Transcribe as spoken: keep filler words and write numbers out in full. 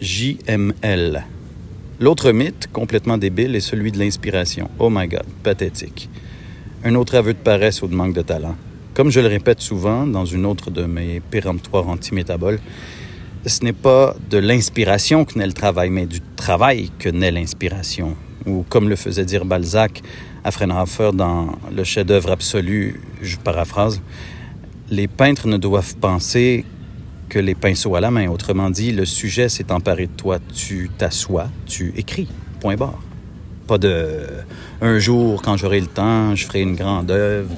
J M L. L'autre mythe, complètement débile, est celui de l'inspiration. Oh my God, pathétique. Un autre aveu de paresse ou de manque de talent. Comme je le répète souvent dans une autre de mes péremptoires antimétaboles, ce n'est pas de l'inspiration que naît le travail, mais du travail que naît l'inspiration. Ou comme le faisait dire Balzac à Frauenhofer dans le chef-d'œuvre absolu, je paraphrase, les peintres ne doivent penser que les pinceaux à la main. Autrement dit, le sujet s'est emparé de toi. Tu t'assois, tu écris, point barre. Pas de « un jour, quand j'aurai le temps, je ferai une grande œuvre ».